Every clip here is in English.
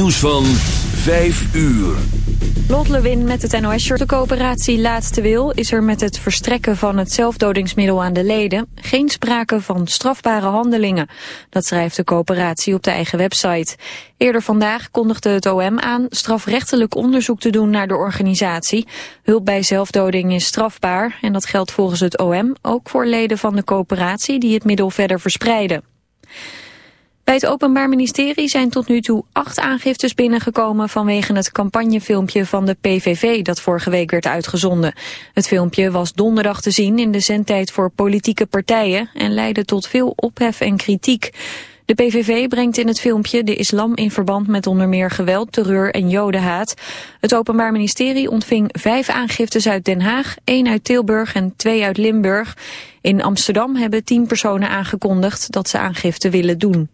Nieuws van 5 uur. Lot Lewin met het NOS-shirt. De coöperatie Laatste Wil is er met het verstrekken van het zelfdodingsmiddel aan de leden geen sprake van strafbare handelingen. Dat schrijft de coöperatie op de eigen website. Eerder vandaag kondigde het OM aan strafrechtelijk onderzoek te doen naar de organisatie. Hulp bij zelfdoding is strafbaar en dat geldt volgens het OM ook voor leden van de coöperatie die het middel verder verspreiden. Bij het Openbaar Ministerie zijn tot nu toe 8 aangiftes binnengekomen vanwege het campagnefilmpje van de PVV dat vorige week werd uitgezonden. Het filmpje was donderdag te zien in de zendtijd voor politieke partijen en leidde tot veel ophef en kritiek. De PVV brengt in het filmpje de islam in verband met onder meer geweld, terreur en jodenhaat. Het Openbaar Ministerie ontving 5 aangiftes uit Den Haag, 1 uit Tilburg en 2 uit Limburg. In Amsterdam hebben 10 personen aangekondigd dat ze aangifte willen doen.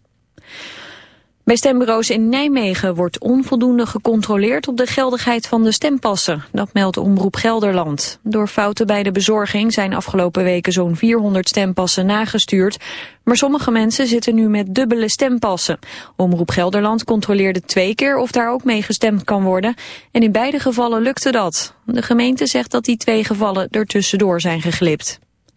Bij stembureaus in Nijmegen wordt onvoldoende gecontroleerd op de geldigheid van de stempassen. Dat meldt Omroep Gelderland. Door fouten bij de bezorging zijn afgelopen weken zo'n 400 stempassen nagestuurd. Maar sommige mensen zitten nu met dubbele stempassen. Omroep Gelderland controleerde 2 keer of daar ook mee gestemd kan worden. En in beide gevallen lukte dat. De gemeente zegt dat die 2 gevallen er tussendoor zijn geglipt.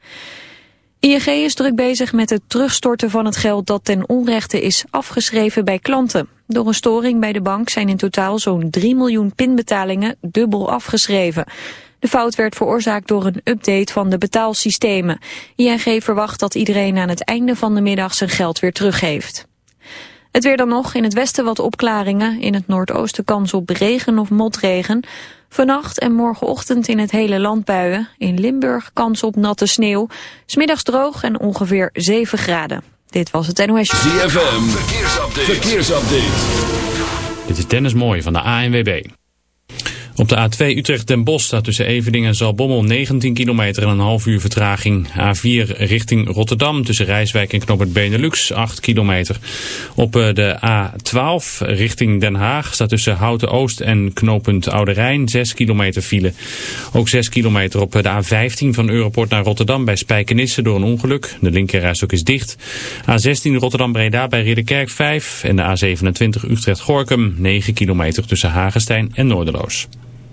ING is druk bezig met het terugstorten van het geld dat ten onrechte is afgeschreven bij klanten. Door een storing bij de bank zijn in totaal zo'n 3 miljoen pinbetalingen dubbel afgeschreven. De fout werd veroorzaakt door een update van de betaalsystemen. ING verwacht dat iedereen aan het einde van de middag zijn geld weer teruggeeft. Het weer dan nog, in het westen wat opklaringen, in het noordoosten kans op regen of motregen. Vannacht en morgenochtend in het hele land buien. In Limburg kans op natte sneeuw. 's Middags droog en ongeveer 7 graden. Dit was het NOS. ZFM, verkeersupdate. Dit is Dennis Mooij van de ANWB. Op de A2 Utrecht-Den Bosch staat tussen Everdingen en Zaltbommel 19 kilometer en een half uur vertraging. A4 richting Rotterdam tussen Rijswijk en Knooppunt Benelux 8 kilometer. Op de A12 richting Den Haag staat tussen Houten Oost en Knooppunt Oude Rijn 6 kilometer file. Ook 6 kilometer op de A15 van Europort naar Rotterdam bij Spijkenisse door een ongeluk. De linkerrijstok is dicht. A16 Rotterdam-Breda bij Ridderkerk 5 en de A27 Utrecht-Gorkum 9 kilometer tussen Hagestein en Noorderloos.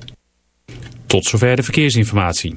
Tot zover de verkeersinformatie.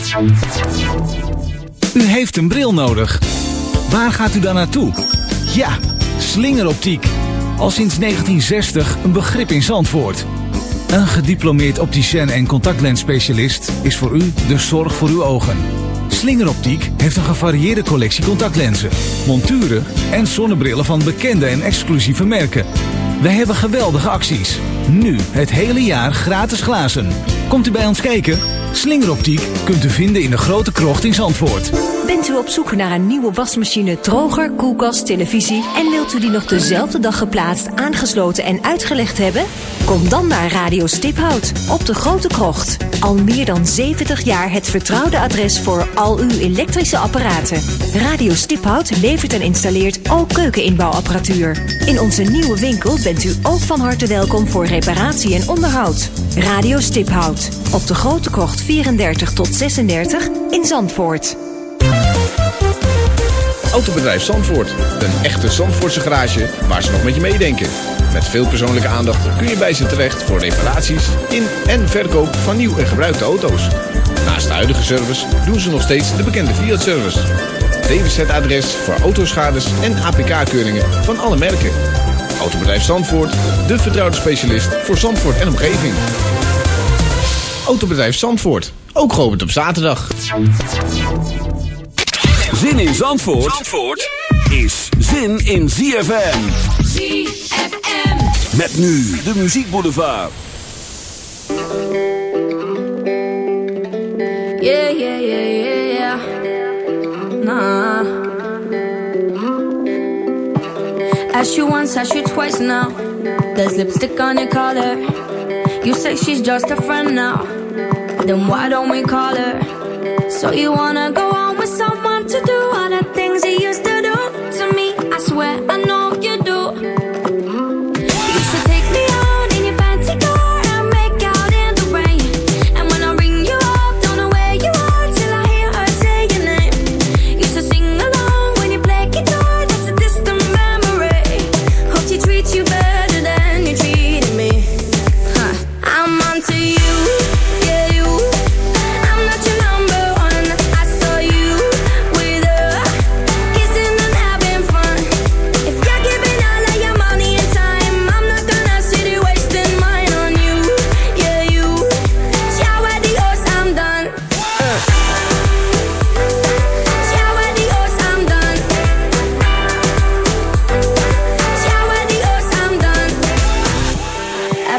U heeft een bril nodig. Waar gaat u dan naartoe? Ja, Slingeroptiek. Al sinds 1960 een begrip in Zandvoort. Een gediplomeerd opticien en contactlensspecialist is voor u de zorg voor uw ogen. Slingeroptiek heeft een gevarieerde collectie contactlenzen, monturen en zonnebrillen van bekende en exclusieve merken. Wij hebben geweldige acties. Nu het hele jaar gratis glazen. Komt u bij ons kijken? Slingeroptiek kunt u vinden in de Grote Krocht in Zandvoort. Bent u op zoek naar een nieuwe wasmachine, droger, koelkast, televisie en wilt u die nog dezelfde dag geplaatst, aangesloten en uitgelegd hebben? Kom dan naar Radio Stiphout op de Grote Krocht. Al meer dan 70 jaar het vertrouwde adres voor al uw elektrische apparaten. Radio Stiphout levert en installeert ook keukeninbouwapparatuur. In onze nieuwe winkel bent u ook van harte welkom voor reparatie en onderhoud. Radio Stiphout op de Grote Krocht 34 tot 36 in Zandvoort. Autobedrijf Zandvoort. Een echte Zandvoortse garage waar ze nog met je meedenken. Met veel persoonlijke aandacht kun je bij ze terecht voor reparaties in en verkoop van nieuw en gebruikte auto's. Naast de huidige service doen ze nog steeds de bekende Fiat-service. DWZ-adres voor autoschades en APK-keuringen van alle merken. Autobedrijf Zandvoort, de vertrouwde specialist voor Zandvoort en omgeving. Autobedrijf Zandvoort, ook geopend op zaterdag. Zin in Zandvoort, is zin in ZFM. ZFM. Met nu de Muziekboulevard. Yeah, yeah, yeah, yeah, yeah. Nah. Ask you once, ask you twice now. There's lipstick on your collar. You say she's just a friend now. Then why don't we call her? So you wanna go on with someone to do all the things you used to do to me? I swear I know you do. You should take me out in your fancy car and make out in the rain. And when I ring you up, don't know where you are till I hear her say your name. You should sing along when you play guitar, that's a distant memory. Hope she treats you better than you treat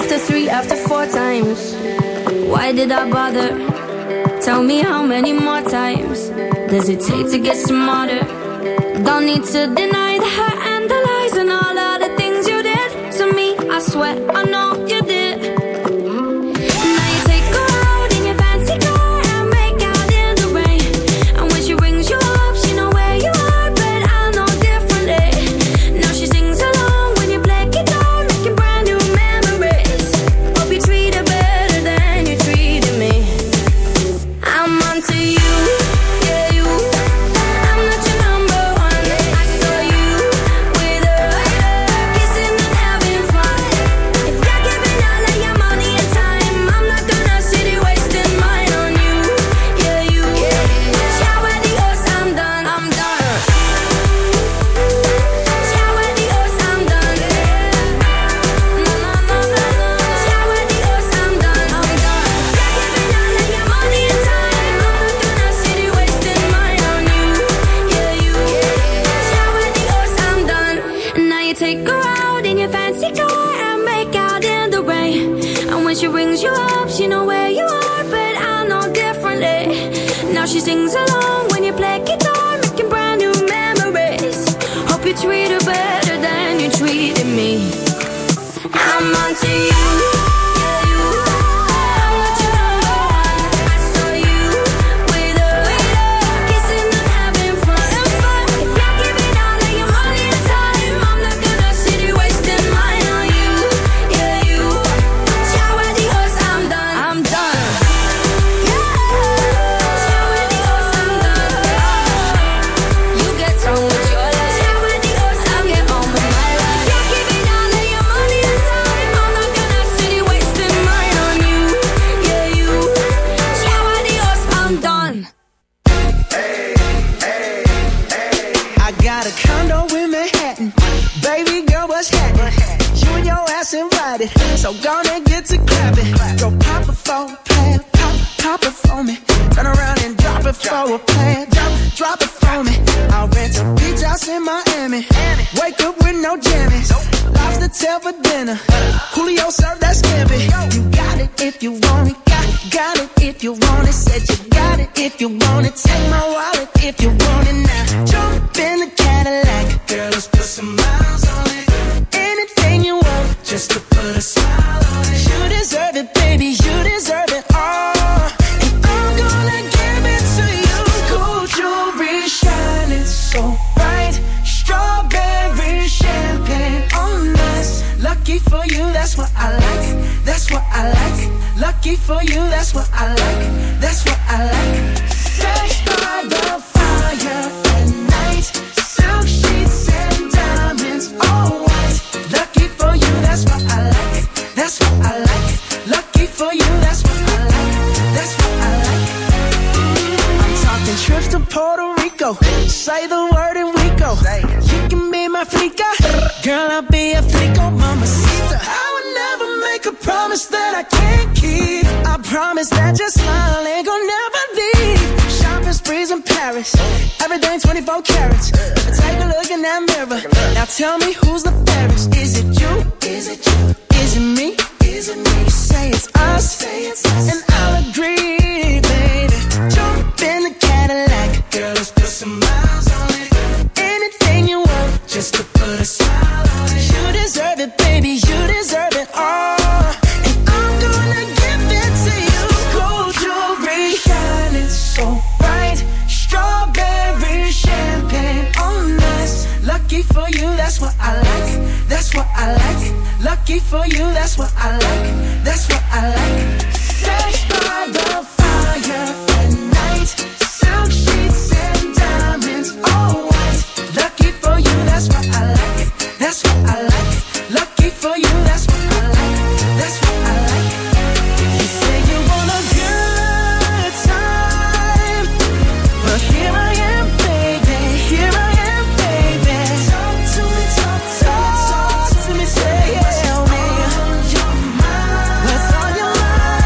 after 3, after 4 times. Why did I bother? Tell me how many more times does it take to get smarter? Don't need to deny the hurt and the lies and all of the things you did to me. I swear I know you did. Now you take her out in your fancy car and make out in the rain. And when she rings you up, she know where you are, but I know differently. Now she sings along when you play guitar, making brand new memories. Hope you treat her better than you treated me. I'm onto you, yeah you. I'm not your number one. I saw you with her, kissing and having fun. If you're giving all of your money and time, I'm not gonna sit here wasting mine on you, yeah you. Ciao adios, I'm done, I'm done. Ciao adios, I'm done. No, no, no, no, no. Ciao adios, I'm done, I'm done. You're giving all of your money and time, I'm not gonna sit here wasting mine on you, yeah you. Ciao adios, I'm done. Now you take her out in your fancy car and make out in the rain. And when she rings you up, she know where you are, but I know differently. Now she sings along when you play guitar, making brand new memories. Hope you treat her better than you treated me. I'm onto you, yeah you. I'm not your number one. I saw you with her, kissing and having fun. If you're giving all of your money and time, I'm not gonna sit here wasting mine on you, yeah you. Ciao adios, I'm done, I'm done. Ciao adios, I'm done. You get on with your life. Ciao adios, I get on with my life. You're giving all of your money and time, I'm not gonna sit here wasting mine on you, yeah you. Ciao adios, I'm done. I got a condo in Manhattan. Baby girl, what's happening? You and your ass invited, so gonna get to clapping. Go pop it for a plan, pop it for me. Turn around and drop it for a plan, drop it for me. I'll rent a beach house in Miami. Wake up with no jammies. Lobster tail for dinner. Julio served that scampi. You got it if you want it. Got it if you want it. Said you got it if you want it. Take my wallet if you want it now. Jump in the Cadillac. Girl, let's put some miles on it. Anything you want, just to put a smile on it. You deserve it, baby. You deserve it all. And I'm gonna give it to you. Gold jewelry shining so bright. Strawberry champagne on us. Lucky for you, that's what I like. That's what I like. Lucky for you, that's what I like. That's what I like. Sex by the fire at night. Silk sheets and diamonds, all white. Lucky for you, that's what I like. That's what I like. Lucky for you, that's what I like. That's what I like. I'm talking trips to Puerto Rico. Say the word and we go. You can be my flica. Girl, I'll be a flico, mamacita. I would never make a promise that I can't keep. I promise that your smile ain't gonna never leave. Shopping sprees in Paris. Everything 24 carats. But take a look in that mirror. Now tell me who's the fairest. Is it you? Is it you? Is it me? Is it me? Say it's us. And I'll agree, baby. Jump in the Cadillac. Girl, let's put some miles on it. Anything you want, just to put a smile on it. You deserve it, baby. You deserve it all. And I'm gonna give it to you. Gold jewelry shining so bright. Strawberry champagne on us. Lucky for you, that's what I like. That's what I like. Lucky for you, that's what I like. That's what I like. Sex by the fire at night. Silk sheets and diamonds, all white. Lucky for you, that's what I like. That's what I like. Lucky for you, that's what I like. That's what I like. You say you want a good time, but here I am, baby. Here I am, baby. Talk to me, talk to me, say tell me what's on your mind.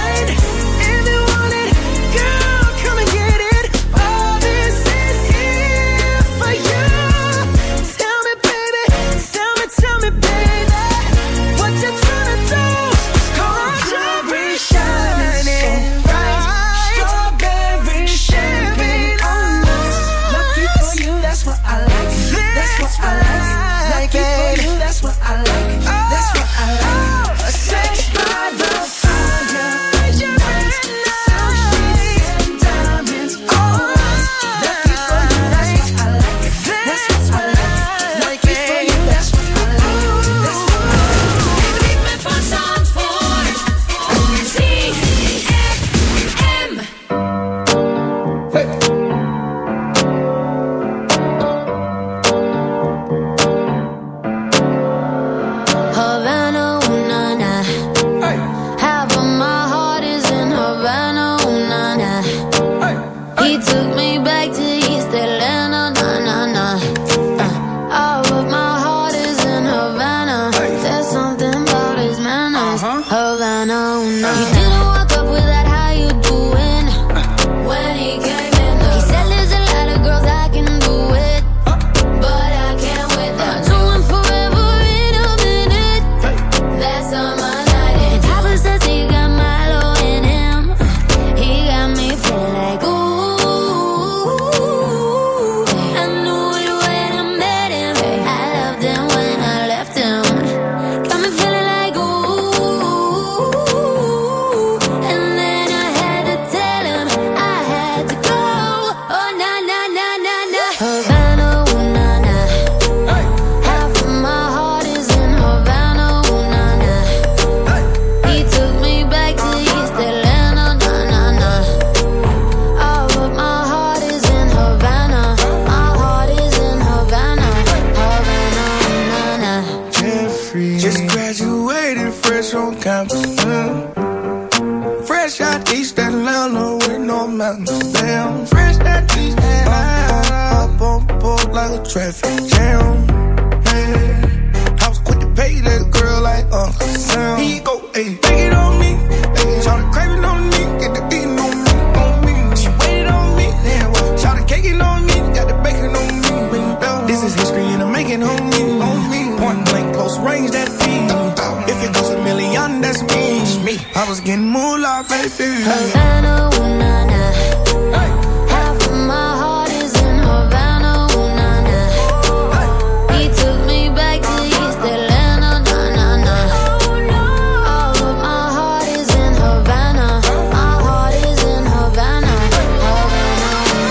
Havana, he didn't walk up with that how you doing when he came in. He said there's a lot of girls I can do it, but I can't with them. I do him forever in a minute. That's on my night. And Papa says he got Milo in him. He got me feeling like ooh. I knew it when I met him. I loved him when I left him. Got me feeling like ooh. And then I had to tell him I had to go. Oh na na na na na. Havana, ooh na na. Half of my heart is in Havana, ooh na na. He took me back to East Atlanta, na na na. All of my heart is in Havana. My heart is in Havana, Havana, ooh na na. Jeffrey, just graduated fresh on campus. Fresh out East Atlanta with no mountains. Damn, fresh out East Atlanta. Up on board like a traffic jam. Man, I was quick to pay that girl like Uncle Sam. He go, ayy, take it on me. Ayy, shout the craving on me, get the beating on me, on me. She waited on me, damn, shout the caking on me, got the bacon on me. This is history and I'm making on me, on me. Point blank, close range, that beat. If it goes $1 million, that's me. I was getting moolah, baby. Havana, ooh na na. Half of my heart is in Havana, ooh na na. He took me back to East Atlanta, na na na. All of my heart is in Havana. My heart is in Havana, Havana,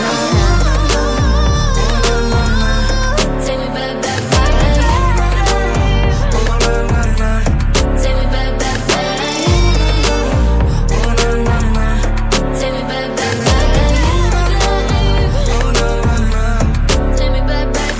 ooh na na. Take me back, back, back. Take me back, back, back. Take me back, back, back. Take me back, back,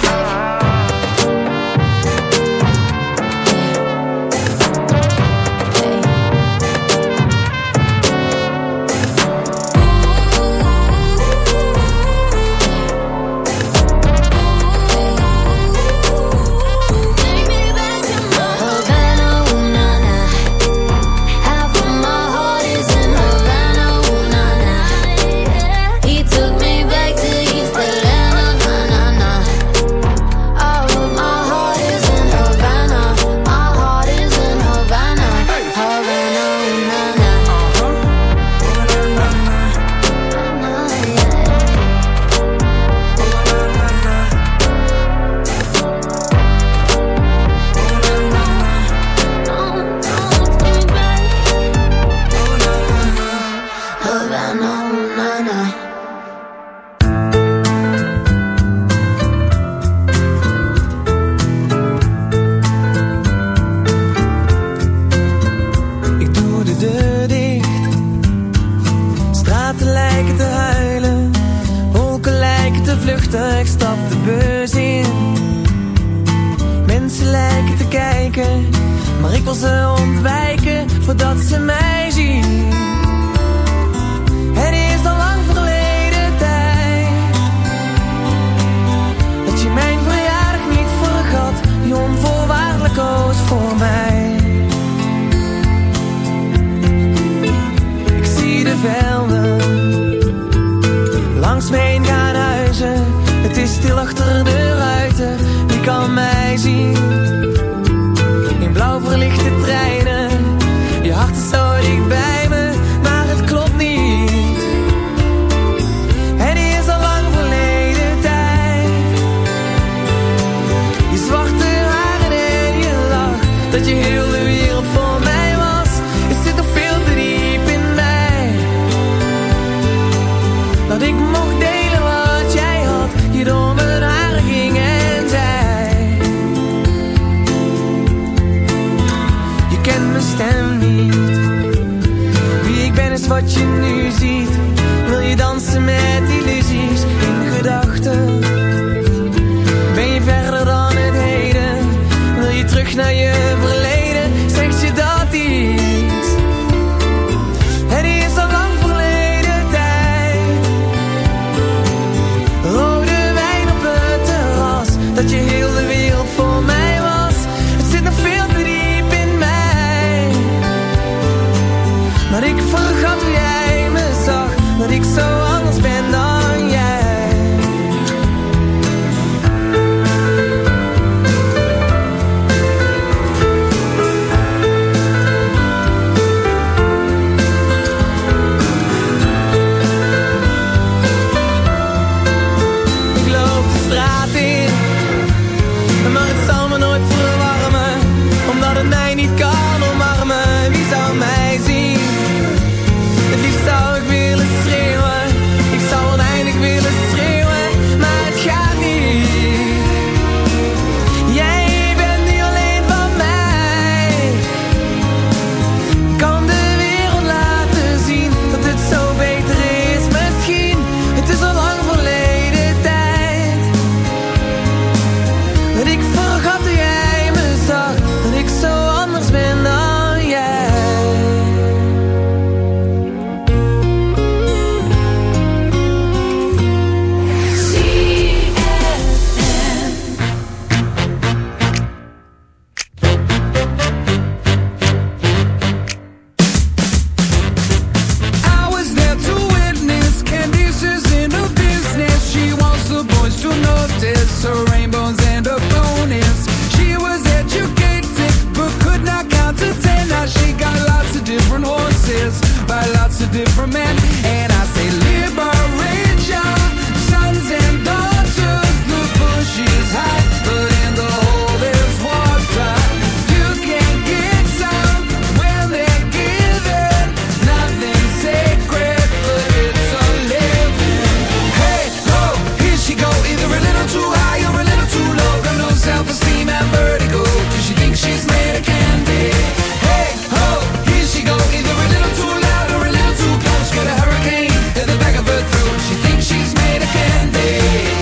Havana, ooh na na. Half of my heart is in Havana, ooh na na. He took me back to East Atlanta, na na na. All of my heart is in Havana. My heart is in Havana, Havana, ooh na na. Havana, ooh na na. Ik doe de deur dicht. Straten lijken te huilen. Wolken lijken te vluchten. Ik stap de bus in. Mensen lijken te kijken. Maar ik wil ze ontwijken voordat ze mij zien. Het is al lang verleden tijd dat je mijn verjaardag niet vergat. Die onvoorwaardelijk koos voor mij. Ik zie de velden langs me heen gaan huizen. Het is stil achter de ruiten. Wie kan mij zien? In blauw verlichte treinen. Je hart is zo dicht bij me, maar het klopt niet. Het is al lang verleden tijd. Je zwarte haren en je lach, dat je heel de wereld voor mij was. Het zit nog veel te diep in mij. Dat ik mocht delen wat jij had. Je door mijn haren ging en zei: je kent mijn stem niet. Wie ik ben is wat je nu ziet. Wil je dansen met illusies in gedachten? Ben je verder dan het heden? Wil je terug naar je verleden? Zegt je dat iets? Het is al lang verleden tijd. Rode wijn op het terras, dat je heel de wereld voor mij was. Het zit nog veel te diep in mij. roses by lots of different men. And I say liberate your sons and daughters. The bush is high, but in the hole there's water. You can get some when they're given. Nothing sacred, but it's a living. Hey, ho, here she go, either a little too high or a little too low. Got no self-esteem and vertigo, 'cause she thinks she's made of candy. Hey, ho, here she go, either a little too loud or a little too close. Got a hurricane in the back of her throat. She thinks she's made of candy.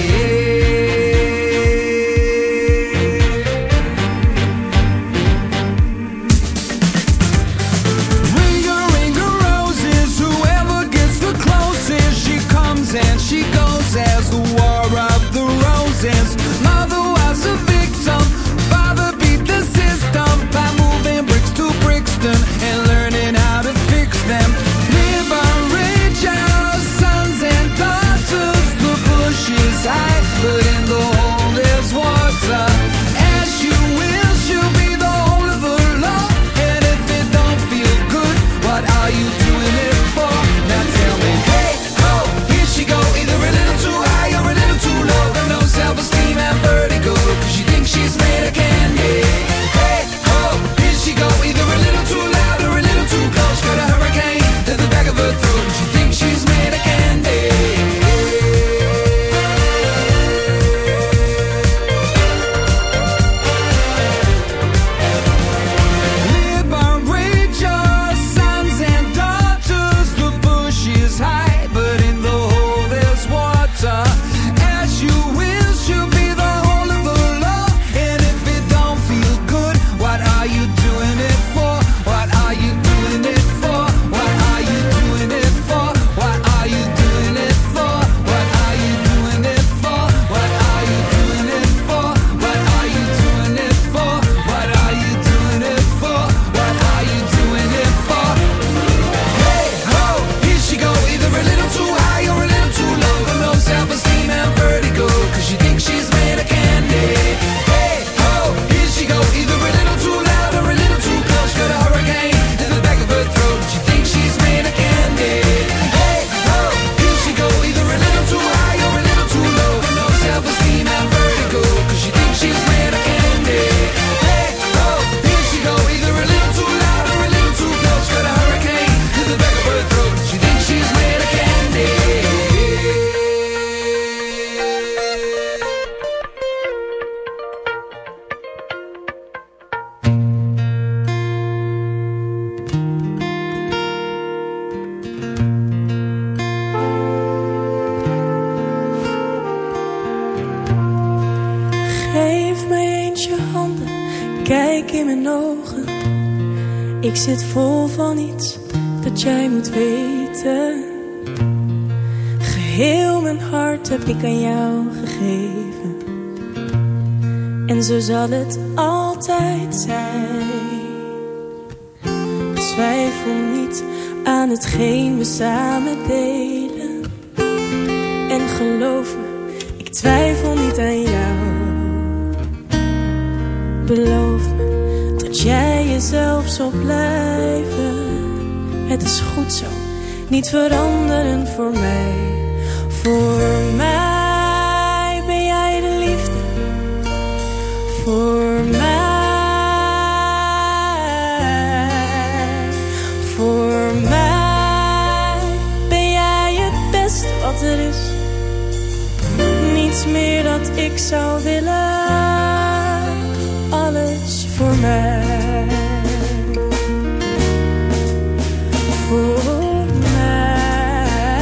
Ringer, ringer, roses, whoever gets the closest. She comes and she goes as the war of the roses. Mother was a victim, father beat the system by moving bricks to Brixton and learning how to fix them. Liberate your sons and daughters. The bush is high, but in the hole there's water. As you will, she'll be the whole of the law. And if it don't feel good, what are you doing it for? Now tell me, hey, ho, here she go, either a little too high or a little too low. Got no self-esteem and vertigo, 'cause she thinks she's made of candy. Hey, ho, here she go, either a little too loud or a little too close. Got a hurricane to the back of her throat. She thinks she's made of candy. Liberate your sons and daughters. The bush is high, but in the hole there's water. As you will, she'll be the whole of the law. And if it don't feel good, what are you doing it for? What are you doing it for? What are you doing it for? What are you doing it for? What are you doing it for? What are you doing it for? What are you doing it for? What are you doing it for? What are you doing it for? Hey, ho, here she go, either a little too high or a little too low. Got no self-esteem and vertigo, 'cause she thinks she's made of candy. Hey, ho, here she go, either a little too loud or a little too close. Got a hurricane in the back of her throat. She thinks she's made of candy. Hey, ho, here she go, either a little too high or a little too low. Got no self-esteem and vertigo, 'cause she thinks she's made of candy. Hey, ho, here she go, either a little too loud or a little too close. Got a hurricane in the back of her throat. She thinks she's made of candy. Geef mij eens je handen, kijk in mijn ogen. Ik zit vol van iets dat jij moet weten. Geheel mijn hart heb ik aan jou gegeven. En zo zal het altijd zijn. Twijfel niet aan hetgeen we samen delen. En geloof me, ik twijfel niet aan jou. Beloof me dat jij jezelf zal blijven. Het is goed zo, niet veranderen voor mij. Voor mij ben jij de liefde. Voor mij. Voor mij ben jij het beste wat er is. Niets meer dat ik zou willen. Alles voor mij. Voor mij.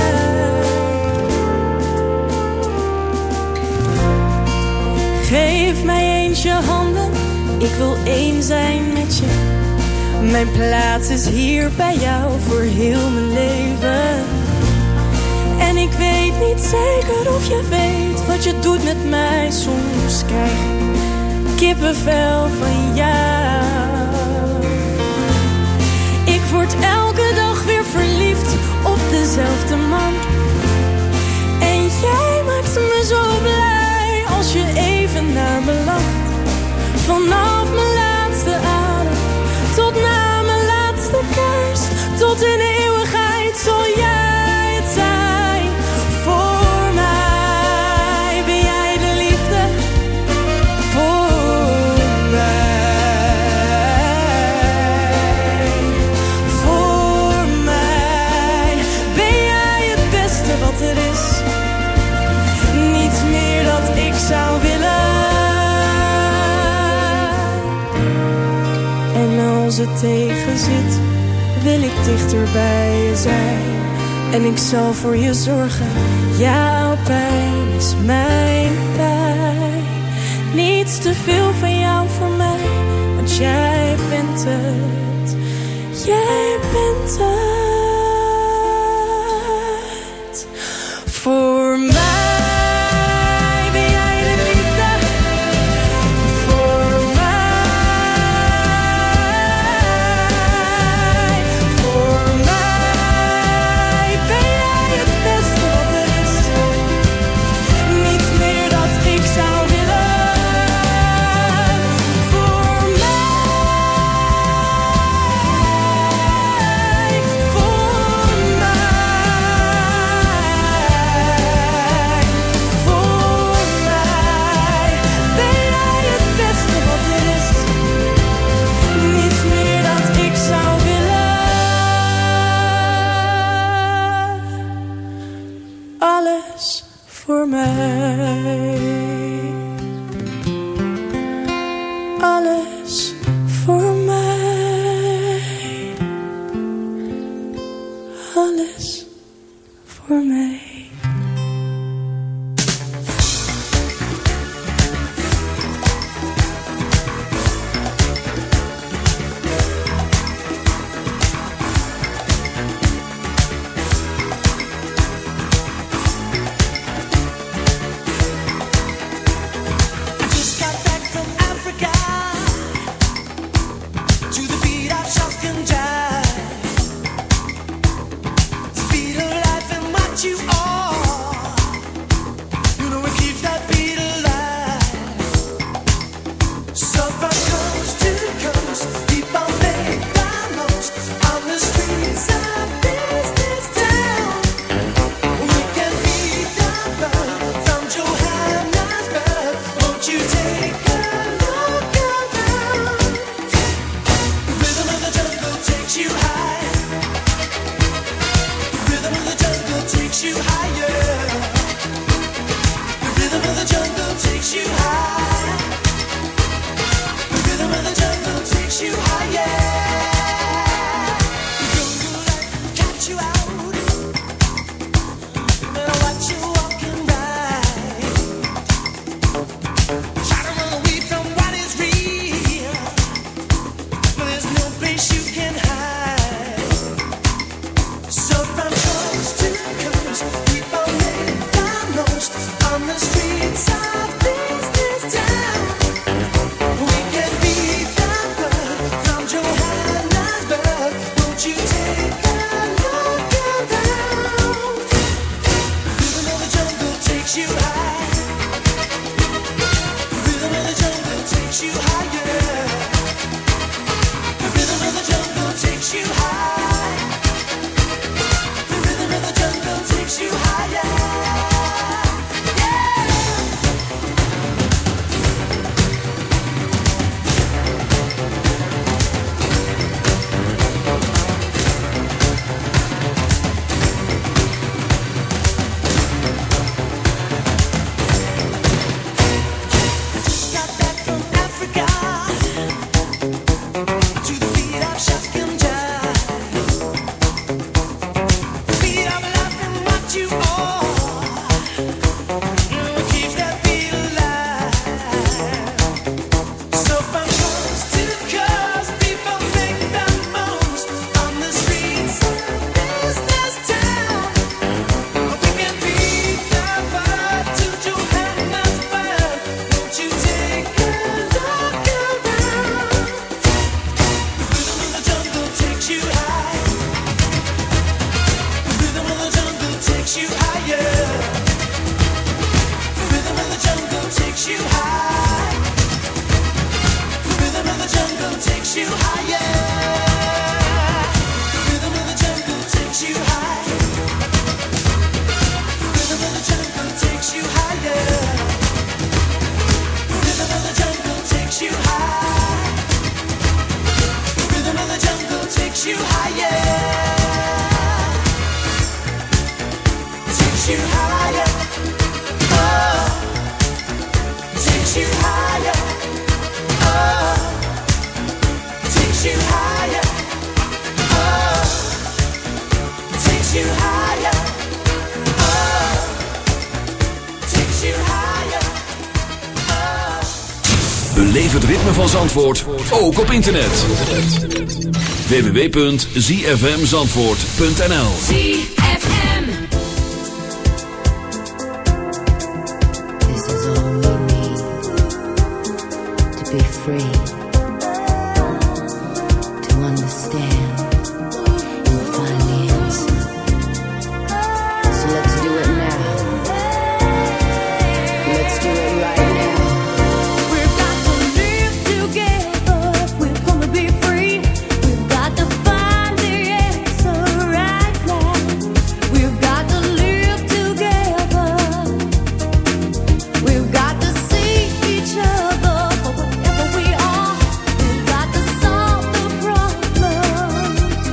Geef mij eens je handen. Ik wil één zijn met je. Mijn plaats is hier bij jou voor heel mijn leven. En ik weet niet zeker of je weet wat je doet met mij. Soms krijg ik kippenvel van jou. Ik word elke dag weer verliefd op dezelfde man. En jij maakt me zo blij als je even naar me lacht. Vanaf mijn laatste adem tot na mijn laatste kerst, tot in het tegen zit, wil ik dichter bij je zijn. En ik zal voor je zorgen, jouw pijn is mijn pijn. Niets te veel van jou voor mij, want jij bent het. Jij bent het. Voor mij. Voor mij, alles voor mij, alles voor mij. you higher. Beleef het ritme van Zandvoort, ook op internet. www.zfmzandvoort.nl ZFM. This is all we need to be free, to understand and find the answer. So let's do it now. Let's do it right now. We've got to live together if we're gonna be free. We've got to find the answer right now. We've got to live together. We've got to see each other for whatever we are. We've got to solve the problem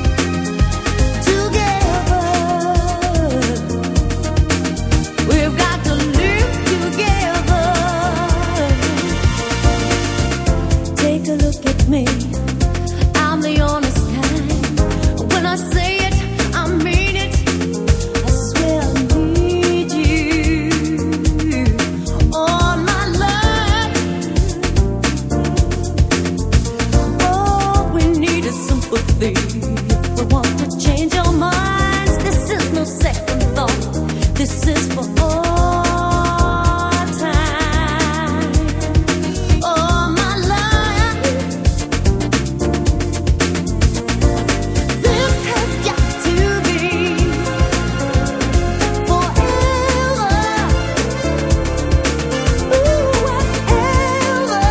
together. We've got to live together. Take a look at me. I'm the honest kind. When I say it, I mean it. I swear I need you all my life. All we need is sympathy. If we want to change our minds, this is no second thought. This is for all time. All my life. This has got to be forever. Ooh, whatever.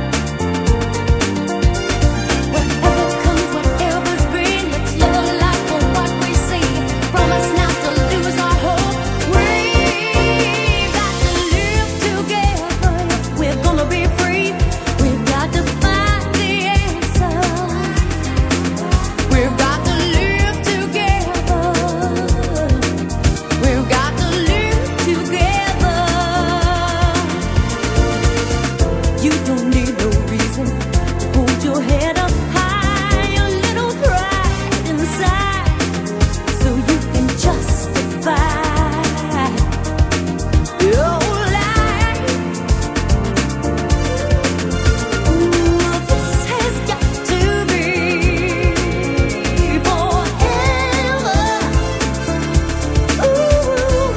Whatever comes, whatever's been, let's live a life for what we see. Promise not to lose our hope. We've got to live together if we're gonna be free. We've got to find the answer. We've got to live together. We've got to live together. You don't need no reason to hold your head up high, your little pride inside, so you can justify your life. Ooh, this has got to be forever. Ooh,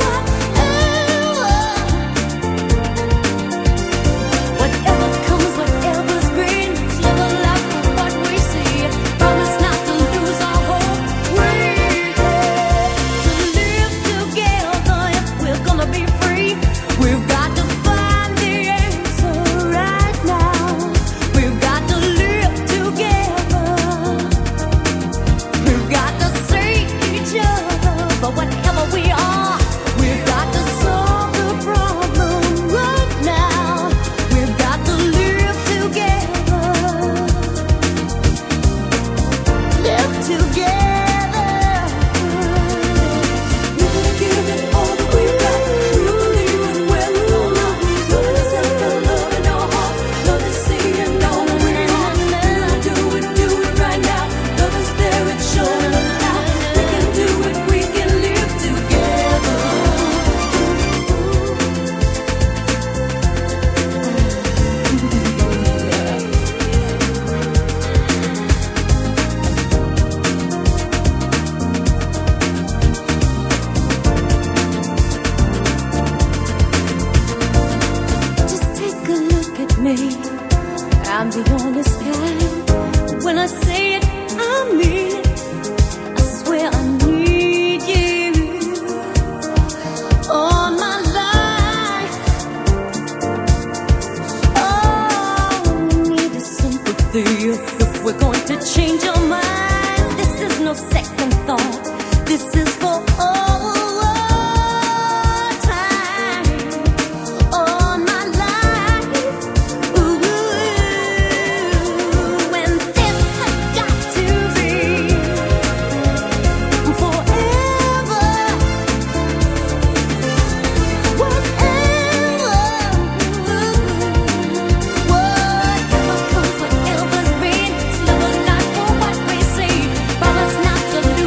whatever comes, whatever's been, let's live a life for what we see. Promise not to lose our hope. We have to live together if we're gonna be free. We've got to find the answer right now. We've got to live together. We've got to see each other for whatever we are. We've got to solve the problem right now. We've got to live together. Live together. We will give it all that we've got. We will leave it where we belong. Love is in the love in our hearts. Love is seeing all that we want. Do it right now. Love is there, it's showing us now. We can do it, we can live together. Just take a look at me. I'm the honest kind. When I say it, I mean it. I swear I need you all my life. All we need is sympathy. If we're going to change our minds, this is no second thought. This is for all time. All my life. Ooh, and this has got to be forever. Whatever. Whatever comes, whatever's been, let's live a life for what we see. Promise not to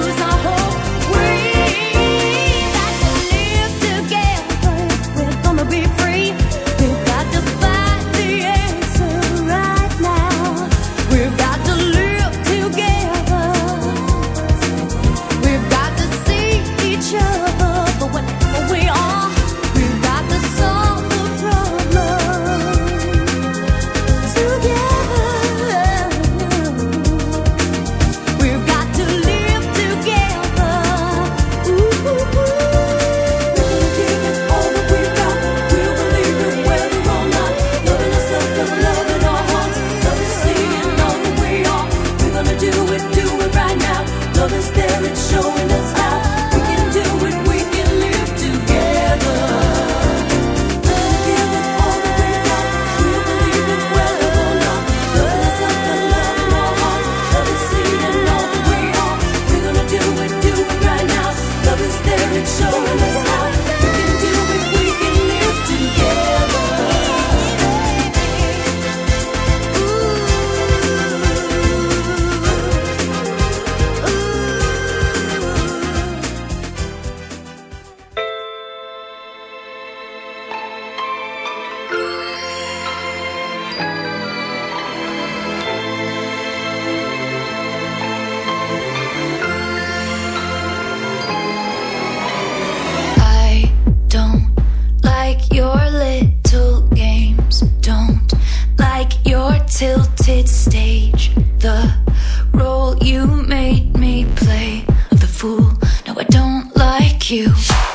you.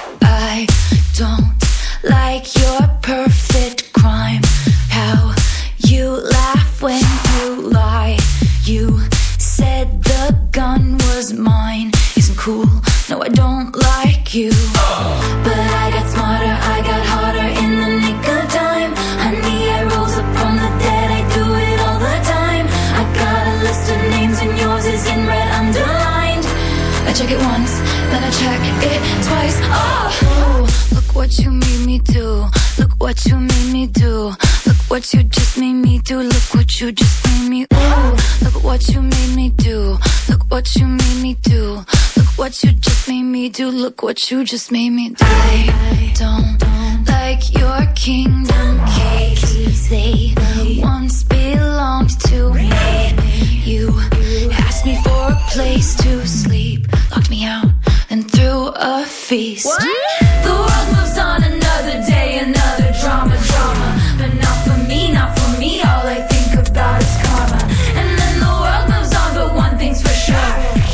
I don't like your perfect crime. How you laugh when you lie. You said the gun was mine. Isn't cool, no I don't like you. But I got smarter, I got harder in the nick of time. Honey, I rose up from the dead, I do it all the time. I got a list of names and yours is in red underlined. I check it once, then I check it twice. Oh, look what you made me do. Look what you made me do. Look what you just made me do. Look what you just made me. Ooh, look what you made me do. Look what you made me do. Look what you just made me do. Look what you just made me do. I don't like your kingdom keys. They once belonged to me. You asked me for a place to sleep, locked me out, and threw a feast. What? The world moves on another day, another drama. But not for me, not for me. All I think about is karma. And then the world moves on, but one thing's for sure.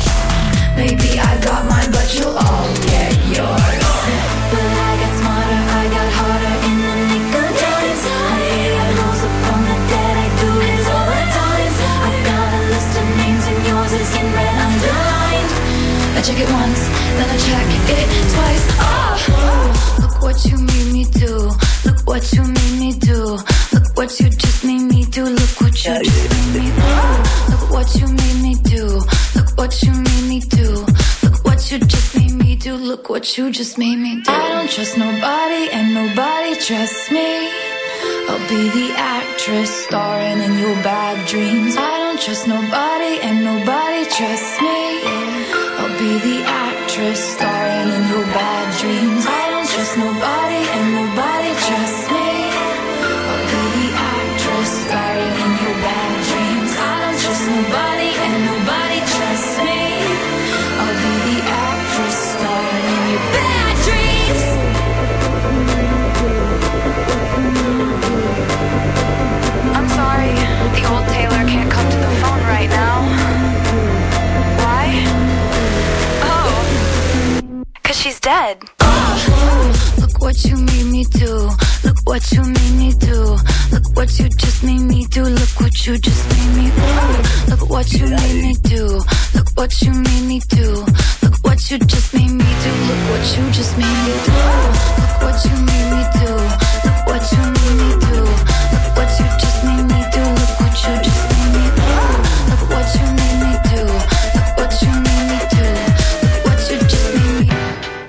Maybe I got mine, but you'll all get yours. But I got smarter, I got harder in the nick of time. Honey, I rose up from the dead, I do it all the time. I got a list of names and yours is in red underlined. I check it once, then I check it twice. Oh, look what you made me do. Look what you made me do. Look what you just made me do. Look what you just made me do. Look what you made me do. Look what you made me do. Look what you just made me do. Look what you just made me do. I don't trust nobody and nobody trusts me. I'll be the actress starring in your bad dreams. I don't trust nobody and nobody trusts me. I'll be the actress starring in your bad dreams. I don't trust nobody and nobody trusts me. I'll be the actress starring in your bad dreams. I don't trust nobody and nobody trusts me. I'll be the actress starring in your bad dreams. I'm sorry, the old Taylor can't come to the phone right now. Why? Oh, 'cause she's dead. Look what you made me do. Look what you made me do. Look what you just made me do. Look what you just made me do. Look what you made me do. Look what you made me do. Look what you just made me do. Look what you just made me do. Look what you made me do. Look what you made me do. Look what you just made me do. Look what you just made me do. Look what you made me do. Look what you made me do. Look what you just made me do.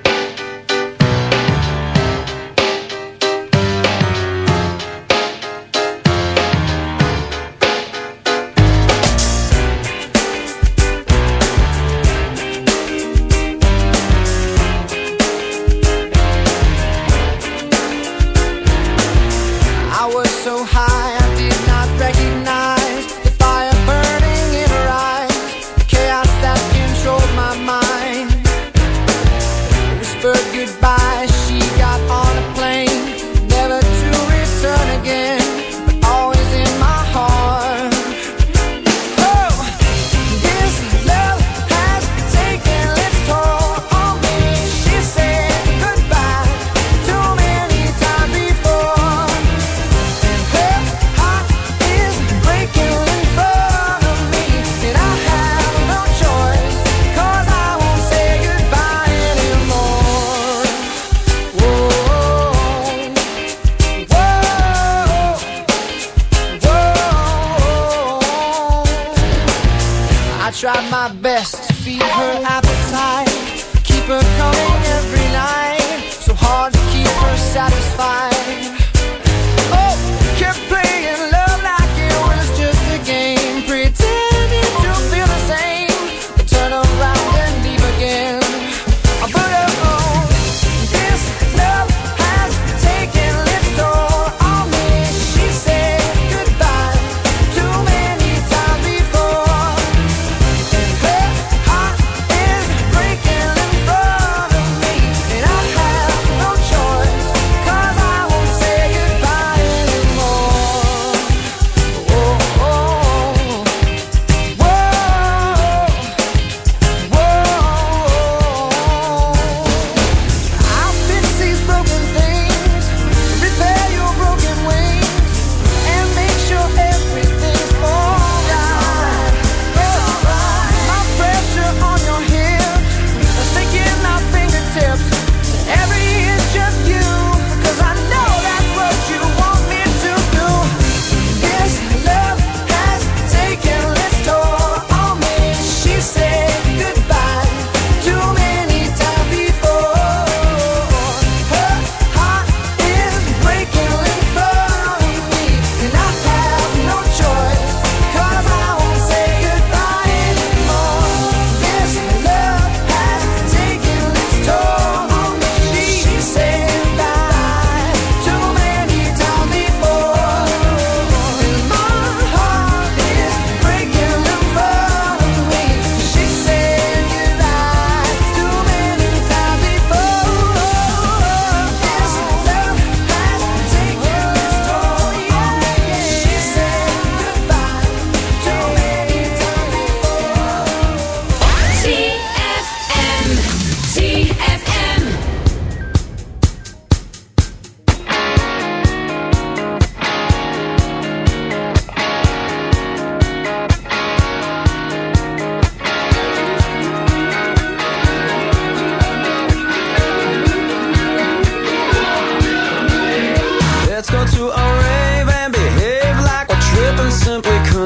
tried my best to feed her appetite, keep her coming every night, so hard to keep her satisfied. Oh, kept playing love like it was just a game, pretending to feel the same, but turn around and leave again. I put her on. This love has taken its toll on me. She said goodbye too many times before, and her heart is breaking in front of me, and I have no choice, 'cause I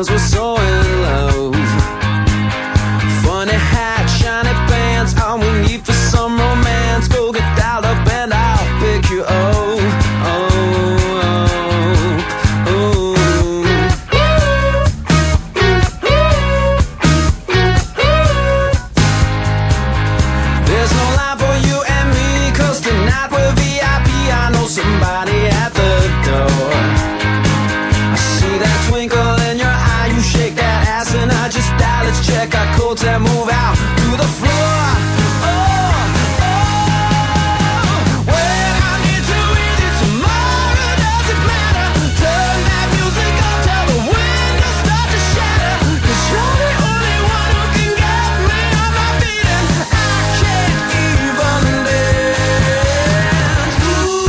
cause we're so in love. Funny hat, shiny pants, all we need for some romance. Go get dialed up and I'll pick you up. Somebody at the door. I see that twinkle in your eye. You shake that ass and I just die. Let's check our coats and move out to the floor. When I need to read it tomorrow, doesn't matter. Turn that music up, tell the windows start to shatter. Cause you're the only one who can get me on my feet, and I can't even dance.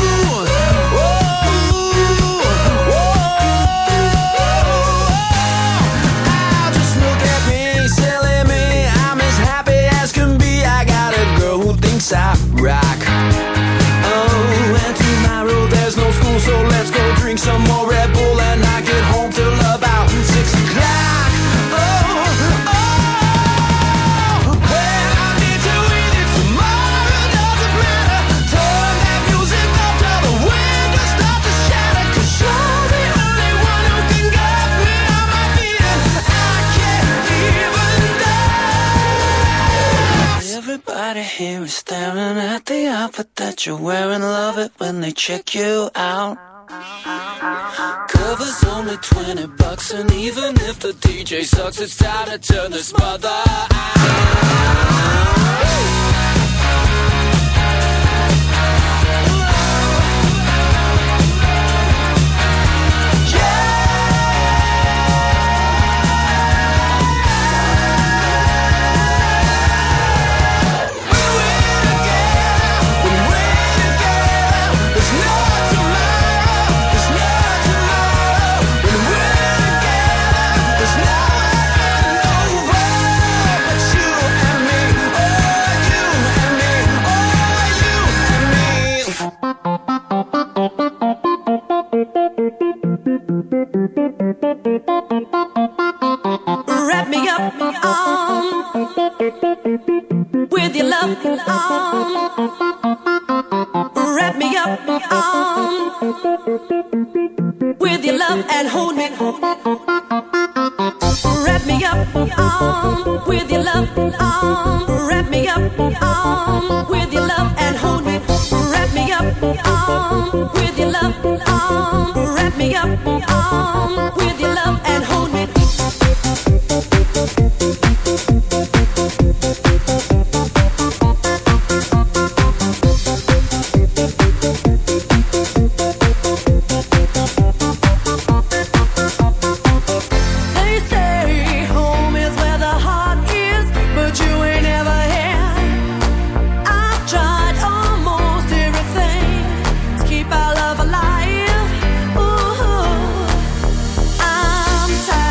I rock. Oh, and tomorrow there's no school, so let's go drink some more Red Bull and not get home till about 6 o'clock. When I need to read it tomorrow, doesn't matter. Turn that music up till the windows start to shatter. Cause you're the only one who can get me on my feet, and I can't even dance. Everybody here is staring at the outfit that you're wearing. Love it when they check you out. Cover's only $20, and even if the DJ sucks, it's time to turn this mother out. Wrap me up with your love. Wrap me up with your love and hold me. Wrap me up with your love. Wrap me up with your love and hold me. Wrap me up with your love. Wrap me up with your love and hold me. Keep our love alive. Ooh, I'm tired.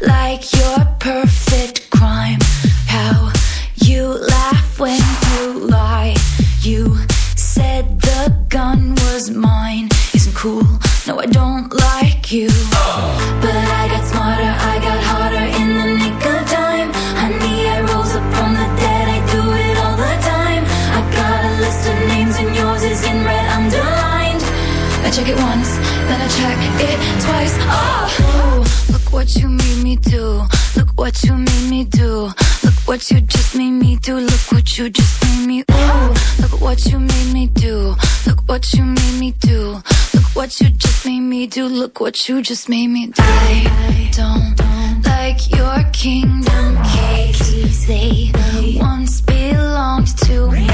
like your perfect crime. How you laugh when you lie. You said the gun was mine. Isn't cool, no I don't like you. But I got smarter, I got harder in the nick of time. Honey, I rose up from the dead, I do it all the time. I got a list of names and yours is in red underlined. I check it once, then I check it twice. Oh, look what you made me do. Look what you made me do. Look what you just made me do. Look what you just made me. Ooh, look what you made me do. Look what you made me do. Look what you just made me do. Look what you just made me do. I don't like your kingdom keys. They once belonged to me.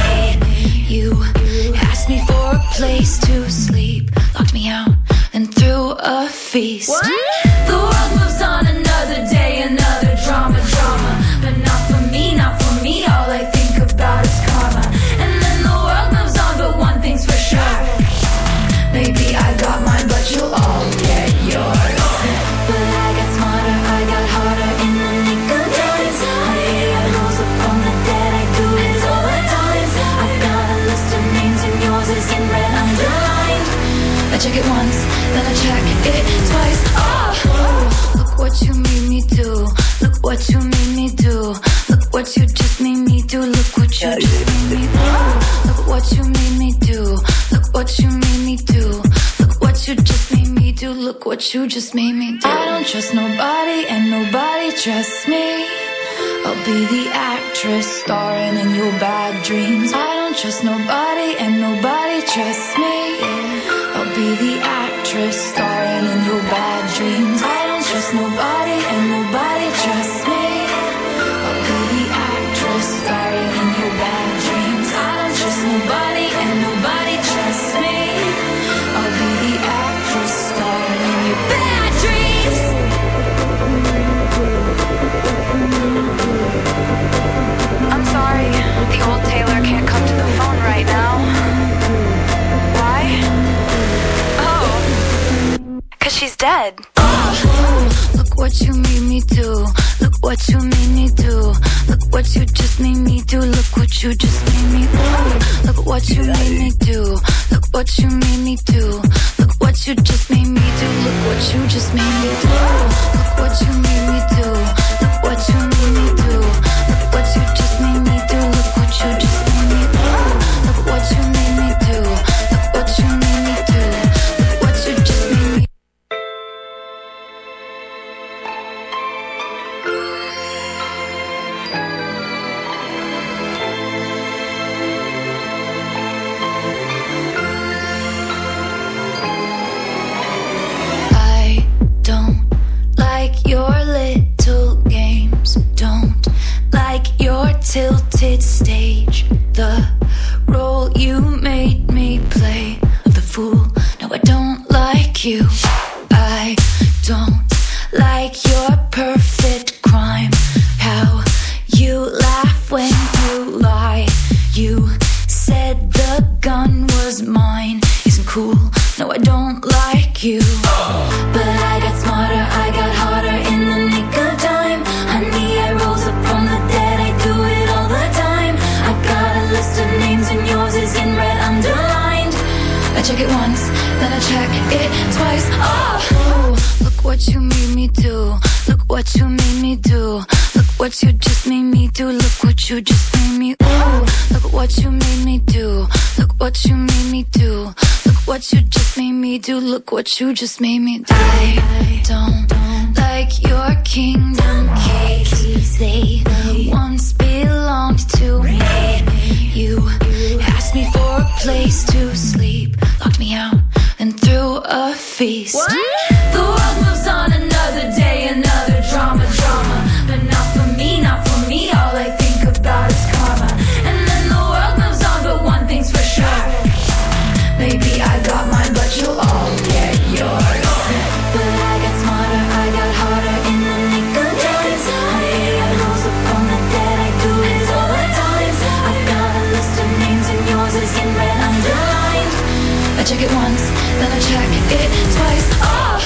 You asked me for a place to sleep, locked me out and threw a feast. What? The world moves on another day, another drama, but not for me, not for me. All I think about is karma. And then the world moves on, but one thing's for sure, maybe I got mine, but you'll all get yours. But I got smarter, I got harder in the nick of time. Honey, I rose up from the dead, I do it all the time. I got a list of names and yours is in red underlined. I check it once, then I check it twice. Oh, look what you made me do. Look what you made me do. Look what you just made me do. Look what you just made me do. Look what you made me do. Look what you made me do. Look what you just made me do. Look what you just made me do. I don't trust nobody and nobody trusts me. I'll be the actress starring in your bad dreams. I don't trust nobody and nobody trusts me. I'll be the actress starring in your bad dreams. I don't trust nobody and nobody trusts me. I'll be the actress starring in your bad dreams. I don't trust nobody and nobody trusts me. I'll be the actress starring in your bad dreams. I'm sorry, the old Taylor can't come to the phone right now. Why? Oh, 'cause she's dead. Look what you made me do. Look what you made me do. Look what you just made me do. Look what you just made me do. Look what you made me do. Look what you made me do. Look what you just made me do. Look what you just made me do. Look what you made me do. Look what you made me do. Look what you just made me do. Look what you just made me do. Look what you made me do. Look what you made me do. Look what you just made me do. I don't like your little games. Don't like your tilted stage. The role you made me play of the fool. No, I don't like you. I don't like your perfect crime. How you laugh when you lie. You said the gun was mine. Isn't cool, no I don't like you. But I got smarter, I got harder in the nick of time. Honey, I rose up from the dead, I do it all the time. I got a list of names and yours is in red underlined. I check it once, then I check it twice. Oh, look what you made me do. Look what you made me do. Look what you just made me do. Look what you just made me. Ooh, look what you made me do. Look what you made me do. Look what you just made me do. Look what you just made me do. I don't like your kingdom keys. They once belonged to me. You asked me for a place to sleep, locked me out and threw a feast. What? The world moves on another day, another drama, but not for me, not for me. All I think about is karma. And then the world moves on, but one thing's for sure, maybe I got mine, but you'll all get yours. But I got smarter, I got harder in the nick of time. Honey, I rose up from the dead, I do it all the time. I got a list of names and yours is in red underlined. I check it once, then I check it twice. Oh,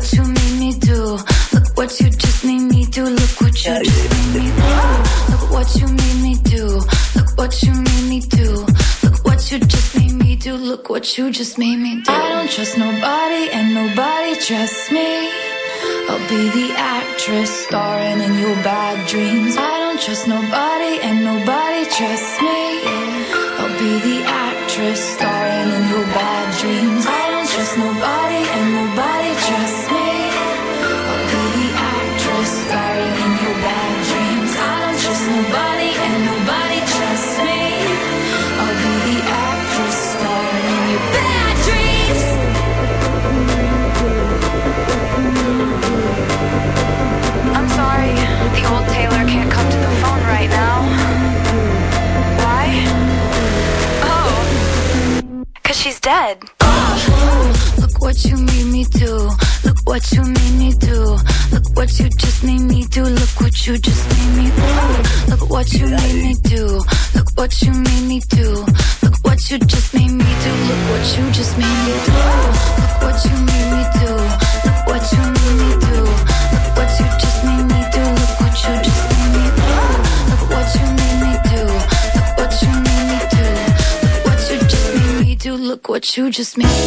what you made me do. Look what you just made me do. Look what you just made me do. Look what you made me do. Look what you made me do. Look what you just made me do. Look what you just made me do. I don't trust nobody and nobody trusts me. I'll be the actress starring in your bad dreams. I don't trust nobody and nobody trusts me. I'll be the actress starring in your bad dreams. I don't trust nobody and nobody trusts me. I'll be the actress starring in your bad dreams. I don't trust nobody and nobody trusts me. I'll be the actress starring in your bad dreams. I'm sorry, the old Taylor can't come to the phone right now. Why? Oh, 'cause she's dead. Look what you made me do. Look what you made me do. Look what you just made me do. Look what you just made me do. Look what you made me do. Look what you made me do. Look what you just made me do. Look what you just made me do. Look what you made me do. Look what you made me do. Look what you just made me do. Look what you just made me do. Look what you made me do. Look what you made me do. Look what you just made me do. Look what you just made.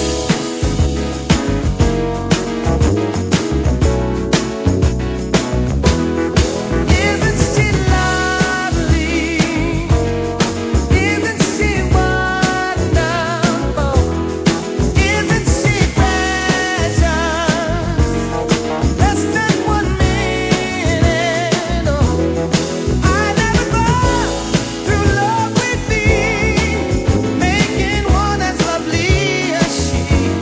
Making one as lovely as she.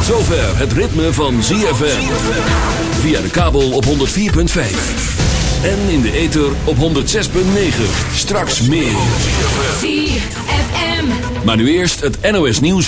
zover het ritme van ZFM. Via de kabel op 104.5. En in de ether op 106.9. Straks meer. ZFM. Maar nu eerst het NOS Nieuws.